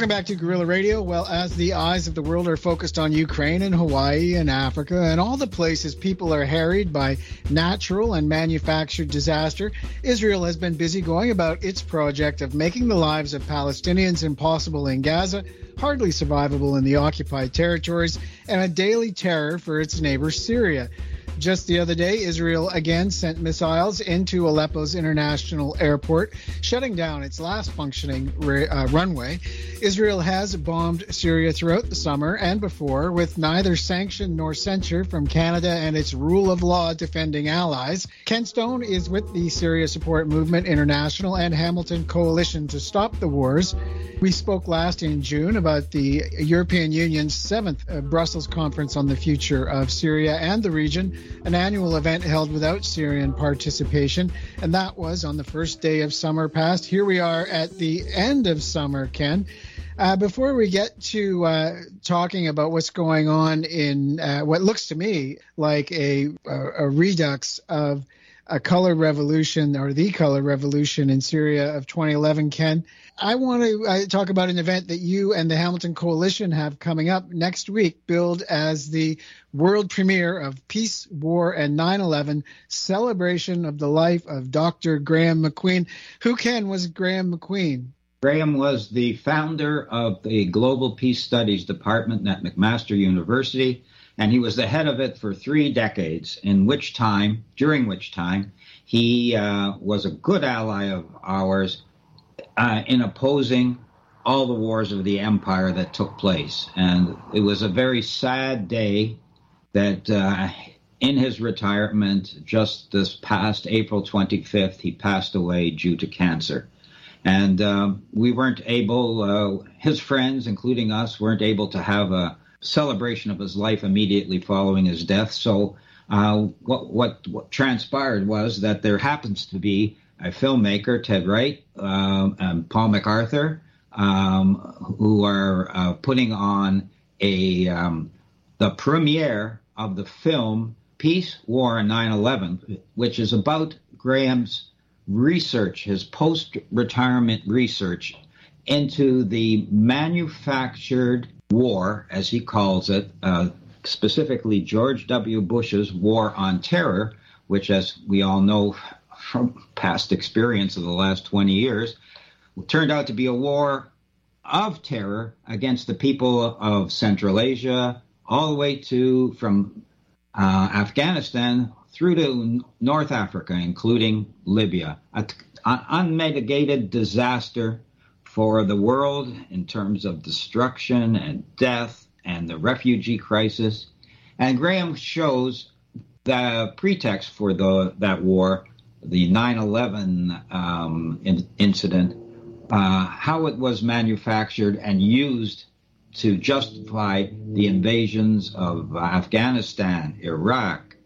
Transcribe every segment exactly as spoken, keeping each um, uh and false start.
Welcome back to Guerrilla Radio. Well, as the eyes of the world are focused on Ukraine and Hawaii and Africa and all the places people are harried by natural and manufactured disaster, Israel has been busy going about its project of making the lives of Palestinians impossible in Gaza, hardly survivable in the occupied territories, and a daily terror for its neighbor Syria. Just the other day, Israel again sent missiles into Aleppo's international airport, shutting down its last functioning uh, runway. Israel has bombed Syria throughout the summer and before, with neither sanction nor censure from Canada and its rule of law defending allies. Ken Stone is with the Syria Support Movement International and Hamilton Coalition to Stop the Wars. We spoke last in June about the European Union's seventh uh, Brussels Conference on the Future of Syria and the region, an annual event held without Syrian participation, and that was on the first day of summer past. Here we are at the end of summer, Ken. Uh, before we get to uh, talking about what's going on in uh, what looks to me like a, a, a redux of a color revolution, or the color revolution in Syria of twenty eleven, Ken, I want to uh, talk about an event that you and the Hamilton Coalition have coming up next week, billed as the world premiere of Peace, War, and nine eleven, celebration of the life of Doctor Graham McQueen. Who, Ken, was Graham McQueen? Graham was the founder of the Global Peace Studies Department at McMaster University, and he was the head of it for three decades, in which time, during which time, he uh, was a good ally of ours uh, in opposing all the wars of the empire that took place. And it was a very sad day that uh, in his retirement, just this past April twenty-fifth, he passed away due to cancer. And uh, we weren't able, uh, his friends, including us, weren't able to have a celebration of his life immediately following his death. So uh, what, what what transpired was that there happens to be a filmmaker, Ted Wright, um, and Paul MacArthur, um, who are uh, putting on a um, the premiere of the film Peace, War, and nine eleven, which is about Graham's research, his post-retirement research into the manufactured war, as he calls it, uh, specifically George W. Bush's War on Terror, which, as we all know from past experience of the last twenty years, turned out to be a war of terror against the people of Central Asia, all the way to from uh, Afghanistan through to North Africa, including Libya. An unmitigated disaster for the world in terms of destruction and death and the refugee crisis. And Graham shows the pretext for the that war, the nine eleven um, in, incident, uh, how it was manufactured and used to justify the invasions of Afghanistan, Iraq,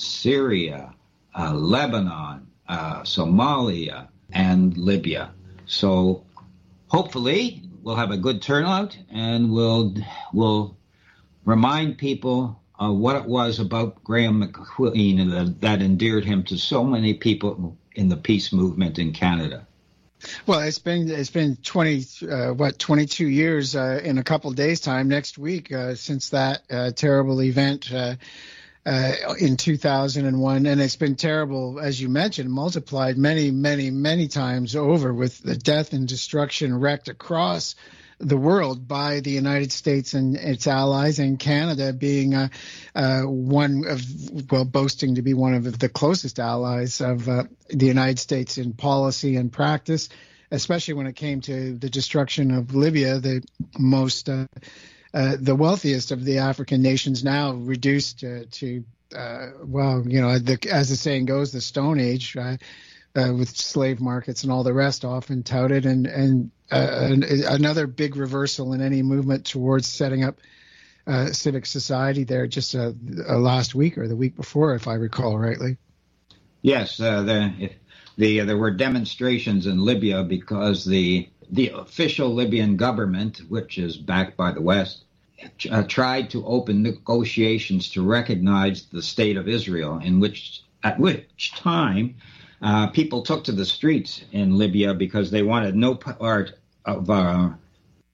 Syria, uh, Lebanon, uh, Somalia, and Libya. So hopefully we'll have a good turnout, and we'll we'll remind people uh, what it was about Graham McQueen that, that endeared him to so many people in the peace movement in Canada. Well, it's been it's been twenty uh, what twenty-two years uh, in a couple of days' time next week uh, since that uh, terrible event uh, uh, in two thousand one, and it's been terrible, as you mentioned, multiplied many, many, many times over, with the death and destruction wreaked across the world by the United States and its allies, and Canada being uh, uh, one of, well, boasting to be one of the closest allies of uh, the United States in policy and practice, especially when it came to the destruction of Libya, the most, uh, uh, the wealthiest of the African nations, now reduced uh, to, uh, well, you know, the, as the saying goes, the Stone Age, uh, uh, with slave markets and all the rest often touted, and, and Uh, another big reversal in any movement towards setting up uh, civic society there just uh, uh, last week or the week before, if I recall rightly. Yes, uh, the, the, uh, there were demonstrations in Libya because the the official Libyan government, which is backed by the West, uh, tried to open negotiations to recognize the state of Israel, in which at which time Uh, people took to the streets in Libya because they wanted no part of uh,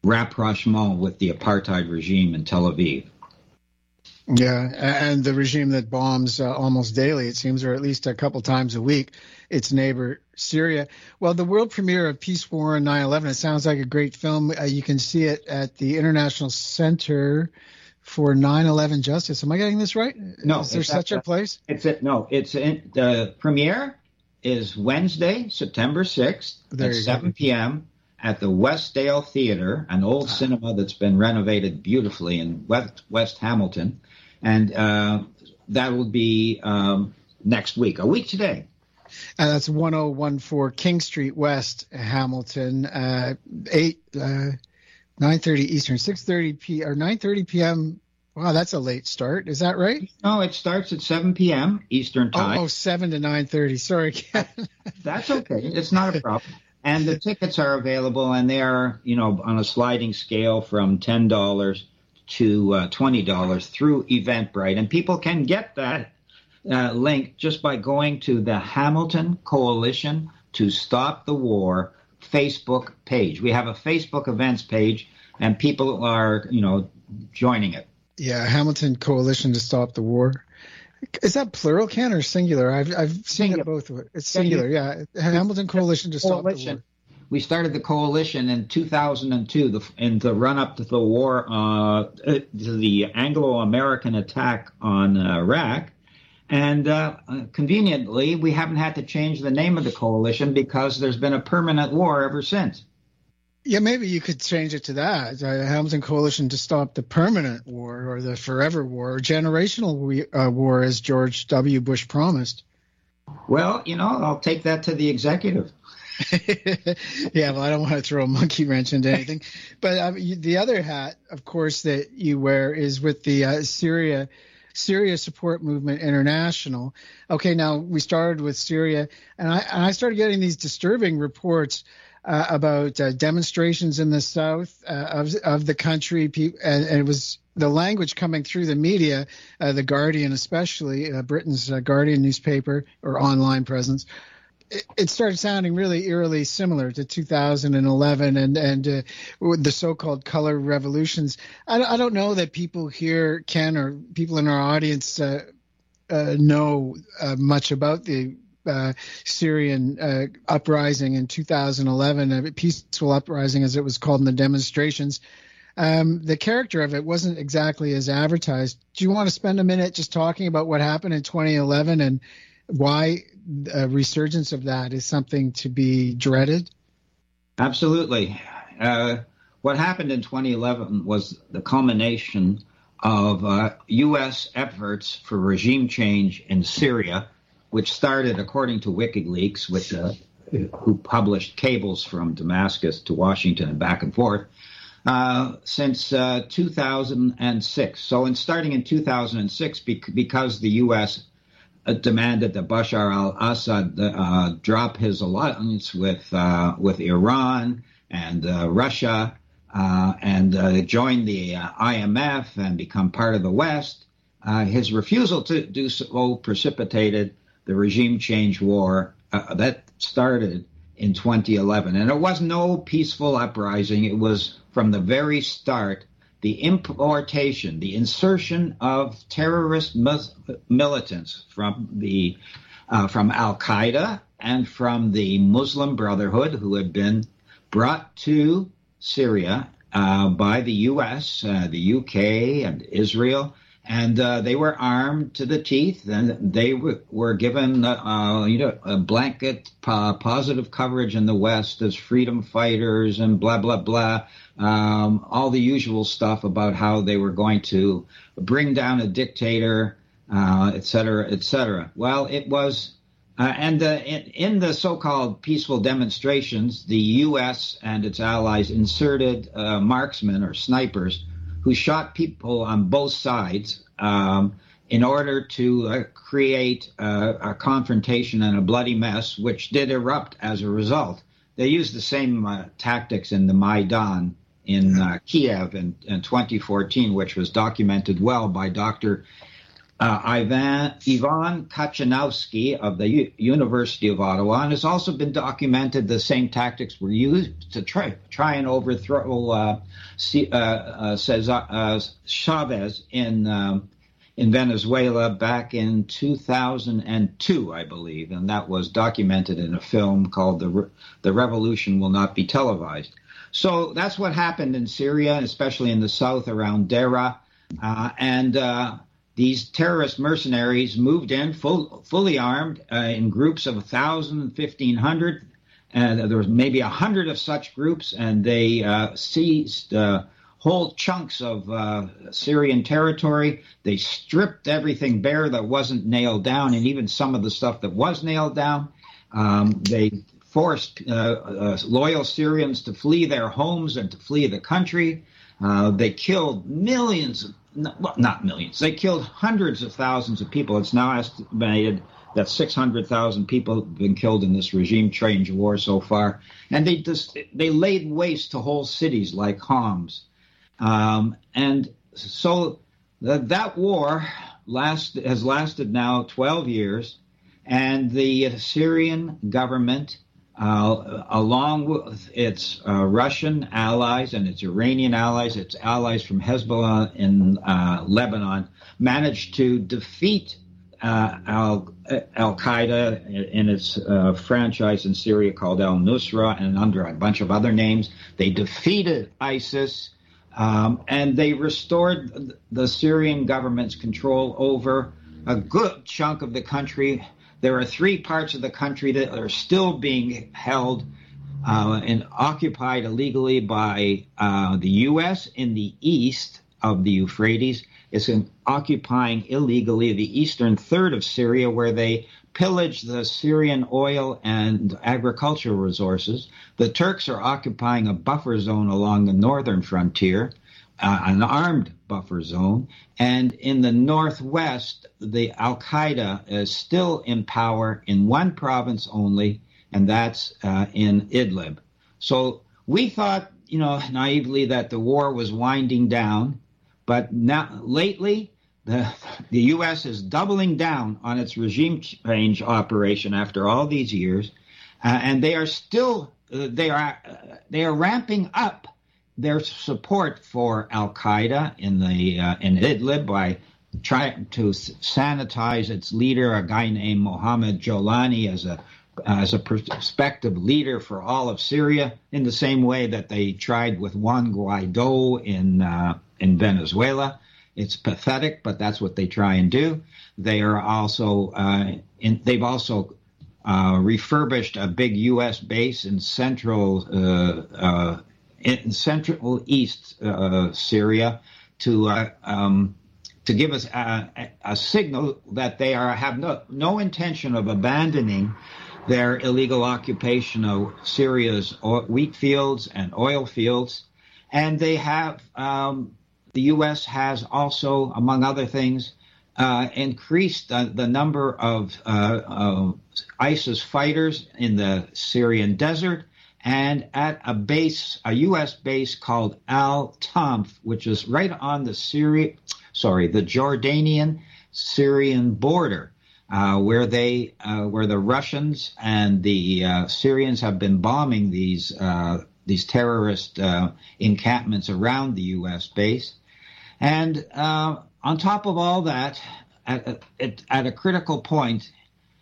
rapprochement with the apartheid regime in Tel Aviv. Yeah, and the regime that bombs uh, almost daily, it seems, or at least a couple times a week, its neighbor, Syria. Well, the world premiere of Peace, War, and nine eleven, it sounds like a great film. Uh, you can see it at the International Center for nine eleven Justice. Am I getting this right? No. Is there such a place? It's it. No, it's in, the premiere is Wednesday, September sixth at seven p.m. at the Westdale Theater, an old cinema that's been renovated beautifully in West, West Hamilton. And uh, that will be um, next week, a week today. And that's one oh one four King Street West, Hamilton, uh, eight, uh, nine thirty Eastern, six thirty p or nine thirty p.m. Wow, that's a late start. Is that right? No, it starts at seven p.m. Eastern time. Oh, oh seven to nine thirty. Sorry, Ken. That's okay. It's not a problem. And the tickets are available, and they are, you know, on a sliding scale from ten dollars to uh, twenty dollars through Eventbrite. And people can get that uh, link just by going to the Hamilton Coalition to Stop the War Facebook page. We have a Facebook events page, and people are, you know, joining it. Yeah, Hamilton Coalition to Stop the War. Is that plural, Ken, or singular? I've I've seen singular. It both. It's singular, yeah. Hamilton Coalition to Stop the War. We started the coalition in two thousand two, the, in the run-up to the war, uh, to the Anglo-American attack on uh, Iraq. And uh, conveniently, we haven't had to change the name of the coalition because there's been a permanent war ever since. Yeah, maybe you could change it to that. Uh, Hamilton Coalition to Stop the Permanent War or the Forever War or Generational we, uh, War, as George W. Bush promised. Well, you know, I'll take that to the executive. Yeah, well, I don't want to throw a monkey wrench into anything. But um, you, the other hat, of course, that you wear is with the uh, Syria Syria Support Movement International. Okay, now we started with Syria, and I, and I started getting these disturbing reports Uh, about uh, demonstrations in the south uh, of of the country, and, and it was the language coming through the media, uh, the Guardian especially, uh, Britain's uh, Guardian newspaper or online presence. It, it started sounding really eerily similar to two thousand eleven and and uh, the so-called color revolutions. I, I don't know that people here, Ken, or people in our audience uh, uh, know uh, much about the Uh, Syrian uh, uprising in two thousand eleven, a peaceful uprising as it was called in the demonstrations. Um, the character of it wasn't exactly as advertised. Do you want to spend a minute just talking about what happened in twenty eleven and why a resurgence of that is something to be dreaded? Absolutely. Uh, what happened in twenty eleven was the culmination of uh, U S efforts for regime change in Syria, which started, according to WikiLeaks, which, uh, who published cables from Damascus to Washington and back and forth, uh, since uh, two thousand six. So in starting in two thousand six, bec- because the U S uh, demanded that Bashar al-Assad uh, drop his alliance with, uh, with Iran and uh, Russia uh, and uh, join the uh, I M F and become part of the West, uh, his refusal to do so precipitated the regime change war uh, that started in twenty eleven. And it was no peaceful uprising. It was, from the very start, the importation, the insertion of terrorist mus- militants from the uh, from Al-Qaeda and from the Muslim Brotherhood, who had been brought to Syria uh, by the U S, uh, the U K, and Israel. And uh, they were armed to the teeth, and they w- were given, uh, you know, a blanket uh, positive coverage in the West as freedom fighters and blah, blah, blah, um, all the usual stuff about how they were going to bring down a dictator, uh, et cetera, et cetera. Well, it was, uh, and uh, in, in the so-called peaceful demonstrations, the U S and its allies inserted uh, marksmen or snipers who shot people on both sides um, in order to uh, create uh, a confrontation and a bloody mess, which did erupt as a result. They used the same uh, tactics in the Maidan in uh, Kiev in, in twenty fourteen, which was documented well by Doctor uh, Ivan, Ivan Kachanowski of the U- University of Ottawa, and has also been documented the same tactics were used to try, try and overthrow uh, C, uh, uh, Cesar, uh, Chavez in um, in Venezuela back in two thousand two, I believe, and that was documented in a film called The, Re- the Revolution Will Not Be Televised. So that's what happened in Syria, especially in the south around Deraa, uh, and uh, these terrorist mercenaries moved in full, fully armed uh, in groups of one thousand, fifteen hundred, and there was maybe one hundred of such groups, and they uh, seized uh, whole chunks of uh, Syrian territory. They stripped everything bare that wasn't nailed down, and even some of the stuff that was nailed down. Um, they forced uh, uh, loyal Syrians to flee their homes and to flee the country. Uh, they killed millions, well, not millions, they killed hundreds of thousands of people. It's now estimated that six hundred thousand people have been killed in this regime change war so far. And they just, they laid waste to whole cities like Homs. Um, and so the, that war last, has lasted now twelve years, and the Syrian government, uh, along with its uh, Russian allies and its Iranian allies, its allies from Hezbollah in uh, Lebanon, managed to defeat uh, Al, Al-Qaeda in its uh, franchise in Syria called al-Nusra, and under a bunch of other names. They defeated ISIS. Um, and they restored the Syrian government's control over a good chunk of the country. There are three parts of the country that are still being held uh, and occupied illegally by uh, the U S in the east of the Euphrates. It's in occupying illegally the eastern third of Syria, where they pillage the Syrian oil and agricultural resources. The Turks are occupying a buffer zone along the northern frontier, uh, an armed buffer zone. And in the northwest, the Al-Qaeda is still in power in one province only, and that's uh, in Idlib. So we thought, you know, naively that the war was winding down, but now lately, The, the U S is doubling down on its regime change operation after all these years, uh, and they are still uh, they are uh, they are ramping up their support for Al-Qaeda in the uh, in Idlib by trying to sanitize its leader, a guy named Mohammed Jolani, as a as a prospective leader for all of Syria, in the same way that they tried with Juan Guaido in uh, in Venezuela. It's pathetic, but that's what they try and do. They are also, uh, in, they've also uh, refurbished a big U S base in central, uh, uh, in central east uh, Syria to uh, um, to give us a, a signal that they are have no no intention of abandoning their illegal occupation of Syria's wheat fields and oil fields, and they have. Um, The U S has also, among other things, uh, increased the, the number of uh, uh, ISIS fighters in the Syrian desert, and at a base, a U S base called Al-Tanf, which is right on the Syria, sorry, the Jordanian-Syrian border, uh, where they, uh, where the Russians and the uh, Syrians have been bombing these uh, these terrorist uh, encampments around the U S base. And uh, on top of all that, at, at, at a critical point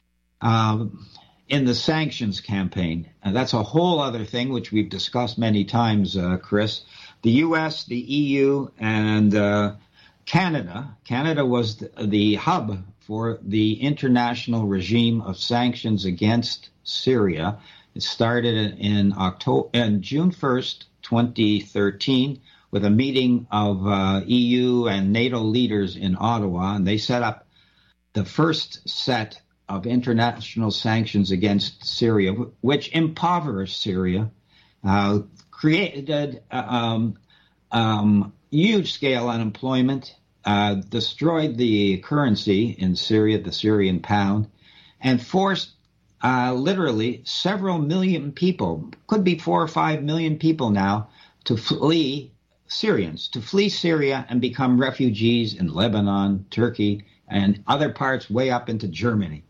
um, in the sanctions campaign, and that's a whole other thing which we've discussed many times, uh, Chris, the U S, the E U, and uh, Canada. Canada was the, the hub for the international regime of sanctions against Syria. It started in October, in June first, twenty thirteen, with a meeting of uh, E U and NATO leaders in Ottawa, and they set up the first set of international sanctions against Syria, which impoverished Syria, uh, created um, um, huge-scale unemployment, uh, destroyed the currency in Syria, the Syrian pound, and forced uh, literally several million people, could be four or five million people now, to flee Syrians, to flee Syria and become refugees in Lebanon, Turkey, and other parts way up into Germany.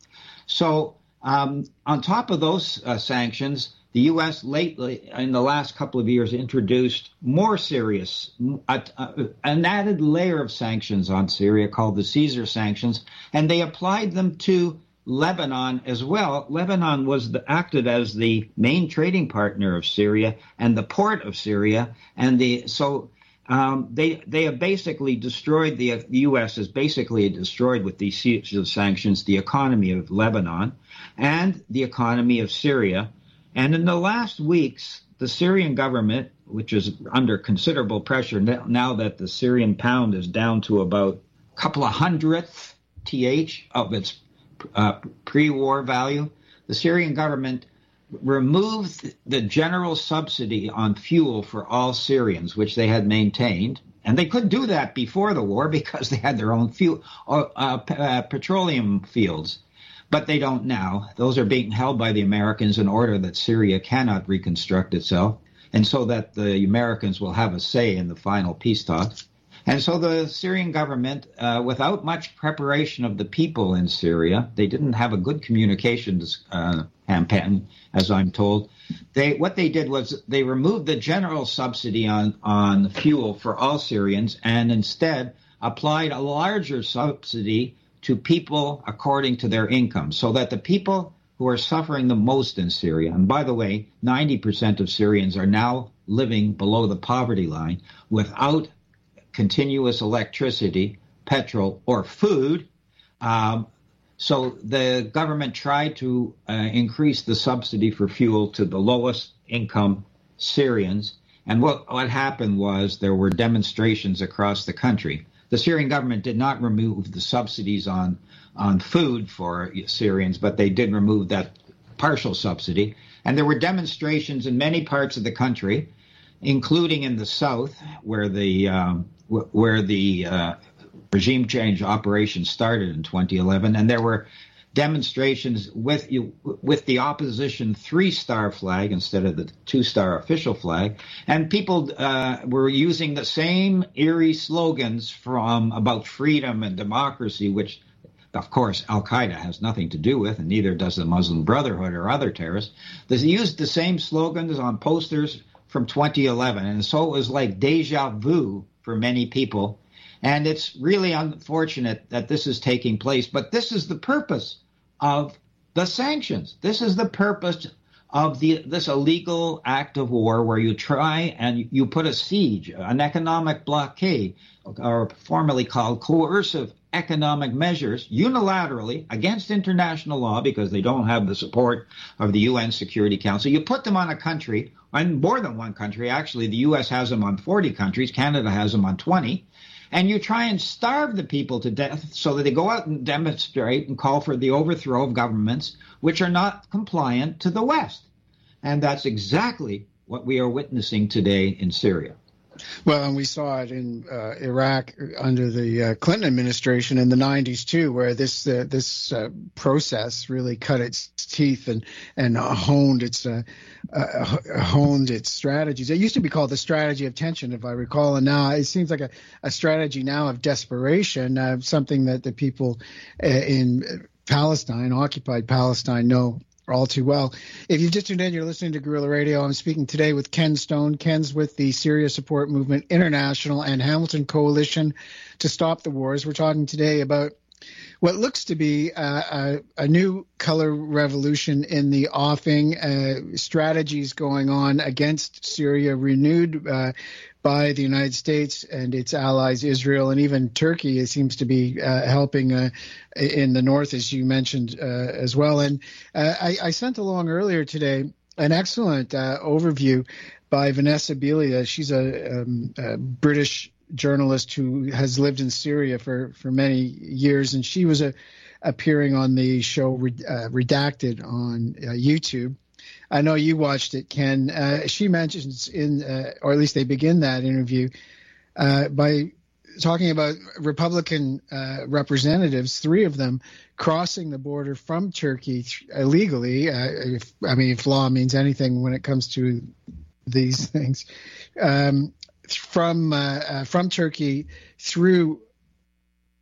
So um, on top of those uh, sanctions, the U S lately, in the last couple of years, introduced more serious, uh, uh, an added layer of sanctions on Syria called the Caesar sanctions, and they applied them to Lebanon as well. Lebanon was the, acted as the main trading partner of Syria and the port of Syria, and the so um, they they have basically destroyed the, the U S has basically destroyed with these Caesar sanctions the economy of Lebanon and the economy of Syria. And in the last weeks, the Syrian government, which is under considerable pressure now that the Syrian pound is down to about a couple of hundredths T H of its uh, pre-war value, the Syrian government removed the general subsidy on fuel for all Syrians, which they had maintained. And they couldn't do that before the war because they had their own fuel, uh, uh, petroleum fields. But they don't now. Those are being held by the Americans in order that Syria cannot reconstruct itself, and so that the Americans will have a say in the final peace talks. And so the Syrian government, uh, without much preparation of the people in Syria, they didn't have a good communications uh, campaign, as I'm told. They what they did was they removed the general subsidy on, on fuel for all Syrians and instead applied a larger subsidy to people according to their income, so that the people who are suffering the most in Syria, and by the way, ninety percent of Syrians are now living below the poverty line without continuous electricity, petrol, or food. Um, so the government tried to uh, increase the subsidy for fuel to the lowest income Syrians. And what, what happened was there were demonstrations across the country. The Syrian government did not remove the subsidies on, on food for Syrians, but they did remove that partial subsidy. And there were demonstrations in many parts of the country, including in the south, where the um, where the uh, regime change operation started in twenty eleven. And there were demonstrations with with the opposition three-star flag instead of the two-star official flag, and people uh, were using the same eerie slogans from about freedom and democracy, which, of course, Al-Qaeda has nothing to do with, and neither does the Muslim Brotherhood or other terrorists. They used the same slogans on posters from twenty eleven, and so it was like deja vu for many people. And it's really unfortunate that this is taking place, but this is the purpose of the sanctions. This is the purpose of the this illegal act of war where you try and you put a siege, an economic blockade, or formerly called coercive economic measures, unilaterally against international law because they don't have the support of the U N Security Council. You put them on a country, on more than one country. Actually, the U S has them on forty countries. Canada has them on twenty. And you try and starve the people to death so that they go out and demonstrate and call for the overthrow of governments which are not compliant to the West. And that's exactly what we are witnessing today in Syria. Well, and we saw it in uh, Iraq under the uh, Clinton administration in the nineties, too, where this uh, this uh, process really cut its teeth and and uh, honed its uh, uh, honed its strategies. It used to be called the strategy of tension, if I recall, and now it seems like a, a strategy now of desperation, uh, something that the people uh, in Palestine, occupied Palestine, know all too well. If you've just tuned in, you're listening to Guerrilla Radio. I'm speaking today with Ken Stone. Ken's with the Syria Support Movement International and Hamilton Coalition to Stop the Wars. We're talking today about what looks to be a, a, a new color revolution in the offing, uh, strategies going on against Syria renewed uh, by the United States and its allies, Israel, and even Turkey. It seems to be uh, helping uh, in the north, as you mentioned uh, as well. And uh, I, I sent along earlier today an excellent uh, overview by Vanessa Belia. She's a, um, a British journalist who has lived in Syria for, for many years, and she was a, appearing on the show uh, Redacted on uh, YouTube. I know you watched it, Ken. Uh, she mentions in, uh, or at least they begin that interview uh, by talking about Republican uh, representatives, three of them crossing the border from Turkey illegally. Uh, if, I mean, if law means anything when it comes to these things, um, from uh, uh, from Turkey through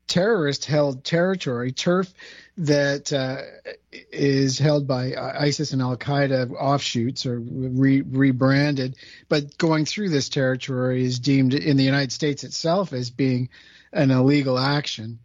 terrorist-held territory, turf that uh, is held by ISIS and Al-Qaeda offshoots or re- rebranded, but going through this territory is deemed in the United States itself as being an illegal action.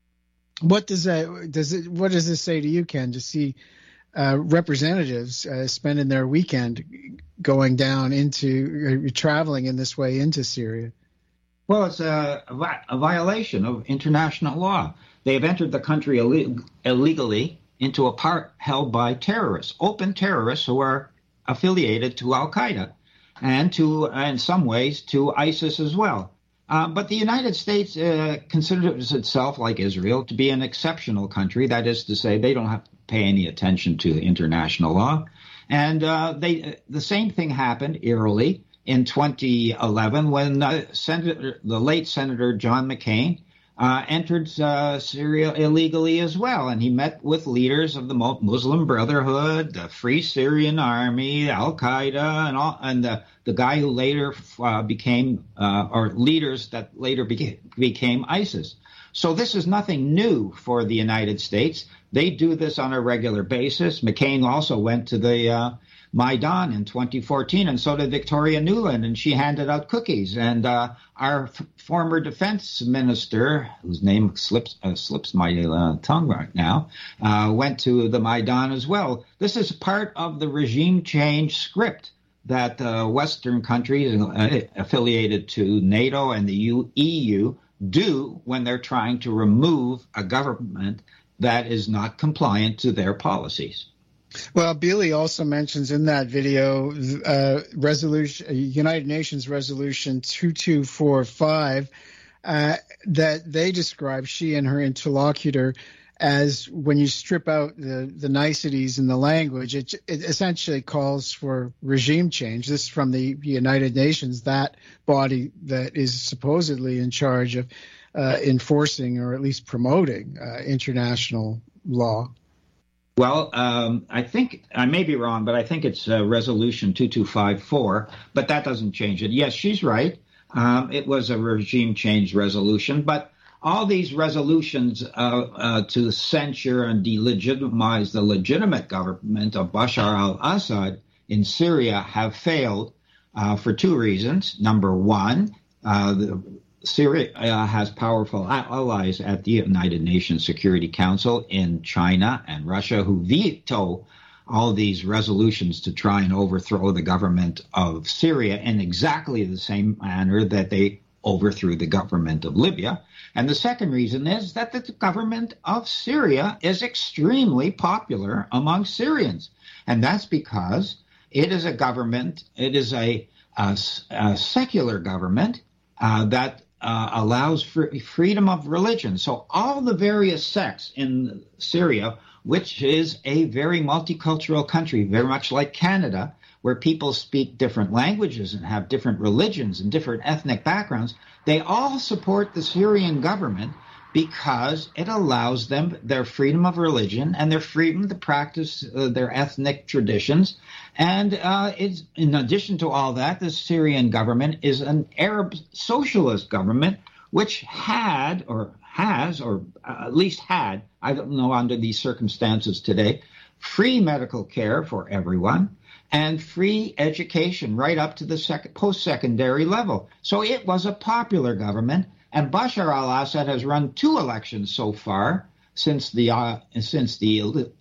What does that does it? What does this say to you, Ken? To see uh, representatives uh, spending their weekend going down into uh, traveling in this way into Syria? Well, it's a, a violation of international law. They have entered the country Ill- illegally into a part held by terrorists, open terrorists who are affiliated to Al-Qaeda and to, in some ways, to ISIS as well. Uh, but the United States uh, considers itself, like Israel, to be an exceptional country. That is to say, they don't have to pay any attention to international law. And uh, they, the same thing happened, eerily, in twenty eleven when uh, Senator, the late Senator John McCain uh, entered uh, Syria illegally as well. And he met with leaders of the Muslim Brotherhood, the Free Syrian Army, Al-Qaeda, and all, and the, the guy who later uh, became, uh, or leaders that later became, became ISIS. So this is nothing new for the United States. They do this on a regular basis. McCain also went to the uh, Maidan in twenty fourteen, and so did Victoria Nuland, and she handed out cookies. And uh, our f- former defense minister, whose name slips uh, slips my uh, tongue right now, uh, went to the Maidan as well. This is part of the regime change script that uh, Western countries uh, affiliated to NATO and the U- E U do when they're trying to remove a government that is not compliant to their policies. Well, Bealey also mentions in that video uh, resolution, United Nations Resolution two two four five, uh, that they describe, she and her interlocutor, as when you strip out the, the niceties in the language, it, it essentially calls for regime change. This is from the United Nations, that body that is supposedly in charge of uh, enforcing or at least promoting uh, international law. Well, um, I think I may be wrong, but I think it's uh, Resolution two two five four, but that doesn't change it. Yes, she's right. Um, it was a regime change resolution, but all these resolutions uh, uh, to censure and delegitimize the legitimate government of Bashar al-Assad in Syria have failed uh, for two reasons. Number one, uh, the Syria uh, has powerful allies at the United Nations Security Council in China and Russia who veto all these resolutions to try and overthrow the government of Syria in exactly the same manner that they overthrew the government of Libya. And the second reason is that the government of Syria is extremely popular among Syrians. And that's because it is a government, it is a, a, a secular government uh, that Uh, allows free, freedom of religion. So all the various sects in Syria, which is a very multicultural country, very much like Canada, where people speak different languages and have different religions and different ethnic backgrounds, they all support the Syrian government because it allows them their freedom of religion and their freedom to practice uh, their ethnic traditions. And uh, it's, in addition to all that, the Syrian government is an Arab socialist government, which had or has, or at least had, I don't know under these circumstances today, free medical care for everyone and free education right up to the sec- post-secondary level. So it was a popular government. And Bashar al-Assad has run two elections so far since the uh, since the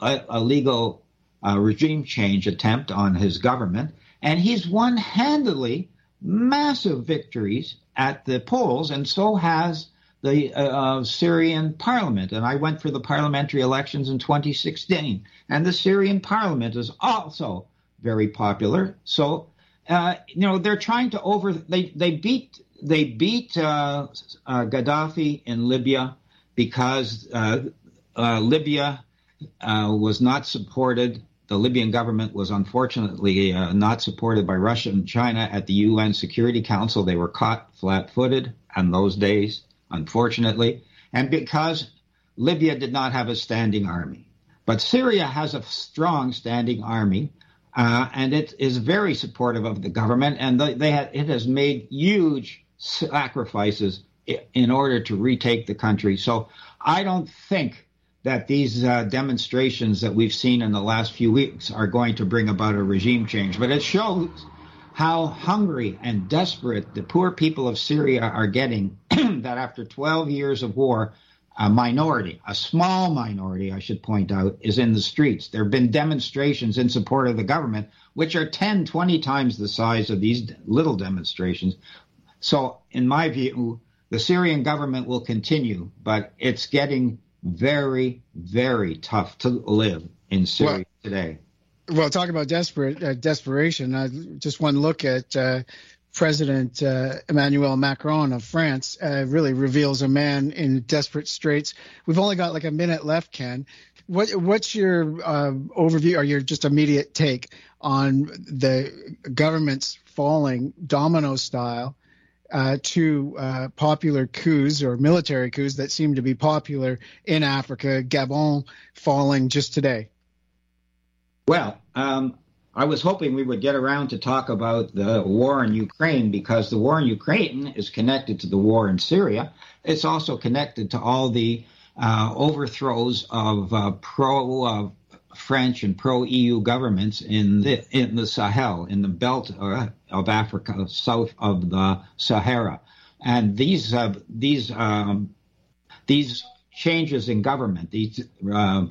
illegal uh, regime change attempt on his government, and he's won handily massive victories at the polls, and so has the uh, Syrian parliament. And I went for the parliamentary elections in twenty sixteen, and the Syrian parliament is also very popular. So uh, you know they're trying to over they they beat. They beat uh, uh, Gaddafi in Libya because uh, uh, Libya uh, was not supported. The Libyan government was unfortunately uh, not supported by Russia and China at the U N Security Council. They were caught flat-footed in those days, unfortunately, and because Libya did not have a standing army. But Syria has a strong standing army. Uh, and it is very supportive of the government, and they, they had, it has made huge sacrifices in order to retake the country. So I don't think that these uh, demonstrations that we've seen in the last few weeks are going to bring about a regime change. But it shows how hungry and desperate the poor people of Syria are getting, that after twelve years of war, a minority, a small minority, I should point out, is in the streets. There have been demonstrations in support of the government, which are ten, twenty times the size of these little demonstrations. So in my view, the Syrian government will continue, but it's getting very, very tough to live in Syria well, today. Well, talk about desperate uh, desperation. Uh, just one look at uh, President uh, Emmanuel Macron of France uh, really reveals a man in desperate straits. We've only got like a minute left, Ken. What, what's your uh, overview or your just immediate take on the government's falling domino style Uh, to uh, popular coups or military coups that seem to be popular in Africa, Gabon falling just today? Well, um, I was hoping we would get around to talk about the war in Ukraine, because the war in Ukraine is connected to the war in Syria. It's also connected to all the uh, overthrows of uh, pro uh, French and pro-E U governments in the in the Sahel, in the belt uh, of Africa, south of the Sahara, and these uh, these um, these changes in government, these uh,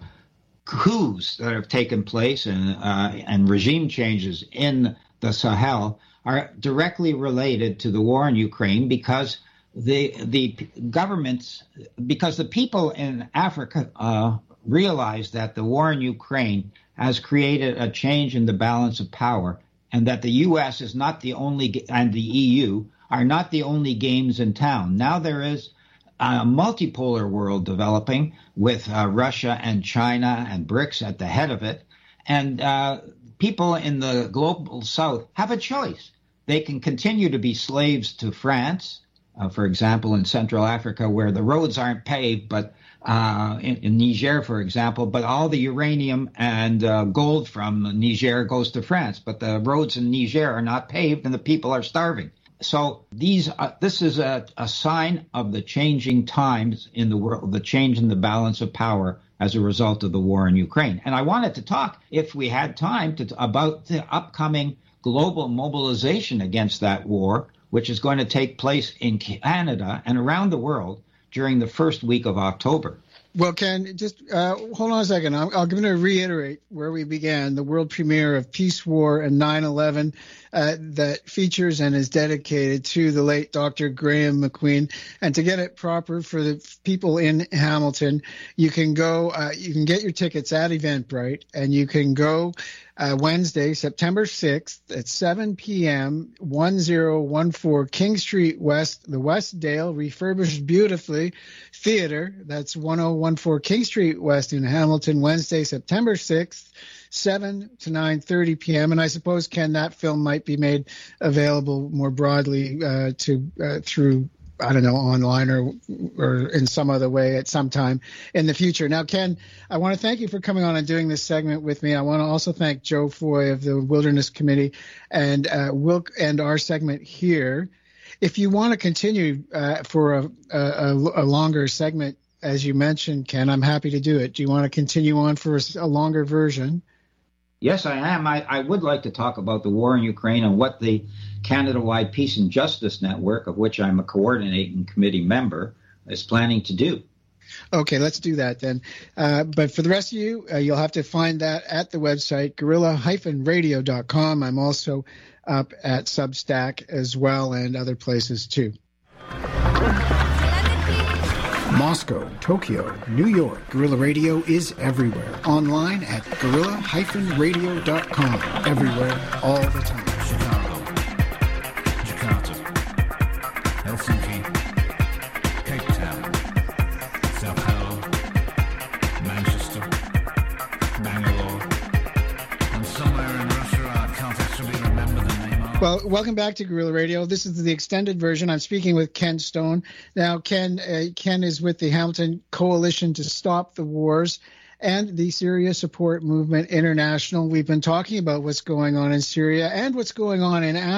coups that have taken place, and uh, and regime changes in the Sahel are directly related to the war in Ukraine, because the the governments, because the people in Africa Uh, realize that the war in Ukraine has created a change in the balance of power, and that the U S is not the only, and the E U are not the only games in town. Now there is a multipolar world developing with uh, Russia and China and BRICS at the head of it. And uh, people in the global south have a choice. They can continue to be slaves to France, uh, for example, in Central Africa, where the roads aren't paved, but Uh, in, in Niger, for example, but all the uranium and uh, gold from Niger goes to France, but the roads in Niger are not paved and the people are starving. So these, uh, this is a, a sign of the changing times in the world, the change in the balance of power as a result of the war in Ukraine. And I wanted to talk, if we had time, to, about the upcoming global mobilization against that war, which is going to take place in Canada and around the world during the first week of October. Well, Ken, just uh, hold on a second. I'm, I'm going to reiterate where we began, the world premiere of Peace, War, and nine eleven uh, that features and is dedicated to the late Doctor Graham McQueen. And to get it proper for the people in Hamilton, you can go, uh, you can get your tickets at Eventbrite, and you can go Uh, Wednesday, September sixth at seven p.m., one oh one four King Street West, the Westdale refurbished beautifully theater. That's one oh one four King Street West in Hamilton, Wednesday, September sixth, seven to nine thirty p.m. And I suppose, Ken, that film might be made available more broadly uh, to uh, through I don't know, online or or in some other way at some time in the future. Now, Ken, I want to thank you for coming on and doing this segment with me. I want to also thank Joe Foy of the Wilderness Committee and uh, we'll end our segment here. If you want to continue uh, for a, a, a longer segment, as you mentioned, Ken, I'm happy to do it. Do you want to continue on for a, a longer version? Yes, I am. I, I would like to talk about the war in Ukraine and what the Canada-wide Peace and Justice Network, of which I'm a coordinating committee member, is planning to do. Okay, let's do that then. Uh, but for the rest of you, uh, you'll have to find that at the website, guerrilla dash radio dot com. I'm also up at Substack as well and other places too. Moscow, Tokyo, New York. Guerrilla Radio is everywhere. Online at guerrilla dash radio dot com. Everywhere, all the time. Chicago, Jakarta, Helsinki, Cape Town, Sao Paulo, Manchester, Bangalore, and somewhere in Russia I can't actually remember the name of. Well, welcome back to Guerrilla Radio. This is the extended version. I'm speaking with Ken Stone. Now, Ken, uh, Ken is with the Hamilton Coalition to Stop the Wars and the Syria Support Movement International. We've been talking about what's going on in Syria and what's going on in Africa.